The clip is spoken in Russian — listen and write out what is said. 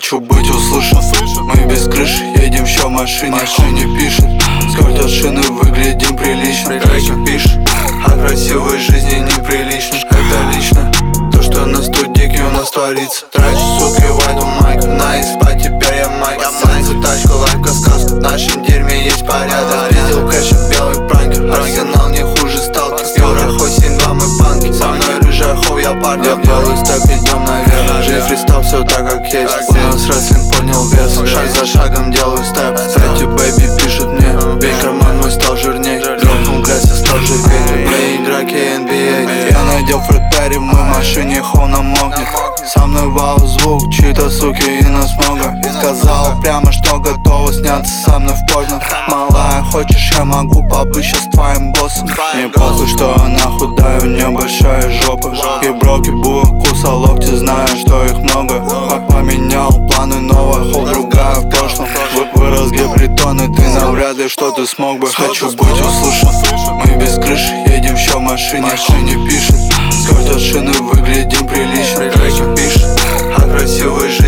Хочу быть услышан. Мы без крыши едем еще в машине. Пишет, сколько шины, выглядим прилично. Треки пишет, а красивой жизни неприлично. Это лично то, что на студике у нас творится. Трачу, суки, вайду майк. На испа, теперь я майк. Санцы, тачка, лайфка, сказка. В нашем дерьме есть порядок. Видел кэша, белый пранкер. Арсенал не хуже сталкер. Юра, хоть 7-2, мы панки. Со мной рыжая хов, я парня. Я белый степ, идем наверх. Жизнь фристайл, все так как есть. У нас рестлинг поднял вес. Шаг за шагом делаю степ. Фредди Бэйби пишет мне. Бей карман мой стал жирней. Дропнул грязь, я стал живей. Мои драки NBA. Я надел Фред Перри, мы в машине, хол намокнет. Со мной вау звук, чьи-то суки и нас много. Сказала прямо, что готова сняться со мной в порно. Малая, хочешь, я могу побыть сейчас твоим боссом. Мне похуй, что она худая, у нее большая жопа. И броки, буа, куса, локти, знаю, что их много. Поменял планы, новая хол, другая в прошлом. Вырос где притоны, ты навряд ли что ты смог бы. Хочу быть услышан. Мы без крыши едем еще в машине. Пишет, сколько шины, выглядим прилично. Треки пишет, а красивой жизни